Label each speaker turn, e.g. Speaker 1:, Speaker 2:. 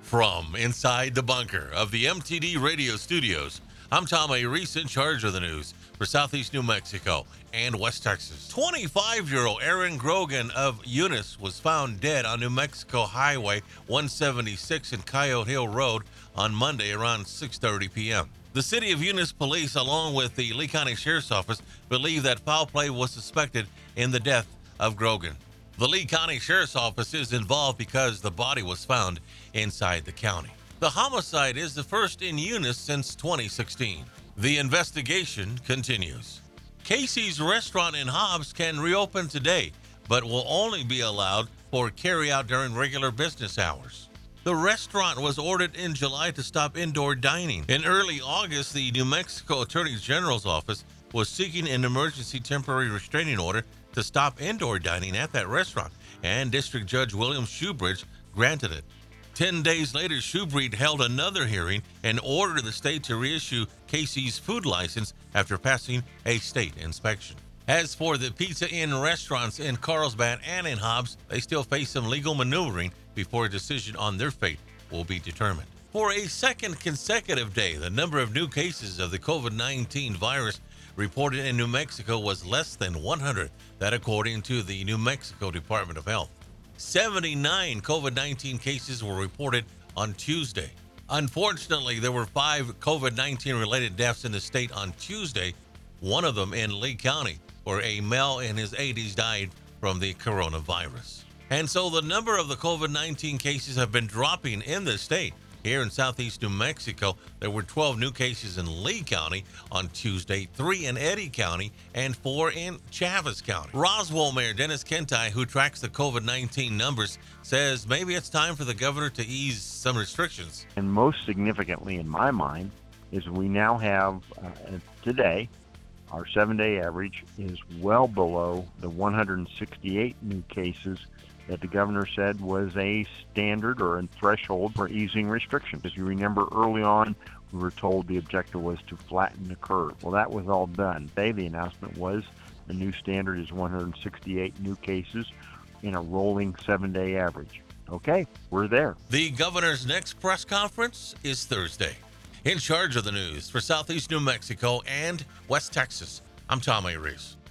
Speaker 1: From inside the bunker of the MTD radio studios, I'm Tom A. Reese, in charge of the news for Southeast New Mexico and West Texas. 25-year-old Aaron Grogan of Eunice was found dead on New Mexico Highway 176 and Coyote Hill Road on Monday around 6:30 p.m. The City of Eunice Police, along with the Lee County Sheriff's Office, believe that foul play was suspected in the death of Grogan. The Lee County Sheriff's Office is involved because the body was found inside the county. The homicide is the first in Eunice since 2016. The investigation continues. Casey's Restaurant in Hobbs can reopen today, but will only be allowed for carry-out during regular business hours. The restaurant was ordered in July to stop indoor dining. In early August, the New Mexico Attorney General's office was seeking an emergency temporary restraining order to stop indoor dining at that restaurant, and District Judge William Shoebridge granted it. 10 days later, Shoebridge held another hearing and ordered the state to reissue Casey's food license after passing a state inspection. As for the Pizza Inn restaurants in Carlsbad and in Hobbs, they still face some legal maneuvering before a decision on their fate will be determined. For a second consecutive day, the number of new cases of the COVID-19 virus reported in New Mexico was less than 100, that according to the New Mexico Department of Health. 79 COVID-19 cases were reported on Tuesday. Unfortunately, there were 5 COVID-19 related deaths in the state on Tuesday, one of them in Lee County, where a male in his 80s died from the coronavirus. And so the number of the COVID-19 cases have been dropping in the state. Here in southeast New Mexico, there were 12 new cases in Lee County on Tuesday, 3 in Eddy County, and 4 in Chaves County. Roswell Mayor Dennis Kentai, who tracks the COVID-19 numbers, says maybe it's time for the governor to ease some restrictions.
Speaker 2: And most significantly in my mind is we now have, today, our 7-day average is well below the 168 new cases that the governor said was a standard or a threshold for easing restrictions. As you remember, early on, we were told the objective was to flatten the curve. Well, that was all done. Today, the announcement was the new standard is 168 new cases in a rolling 7-day average. Okay, we're there.
Speaker 1: The governor's next press conference is Thursday. In charge of the news for Southeast New Mexico and West Texas, I'm Tom A. Reese.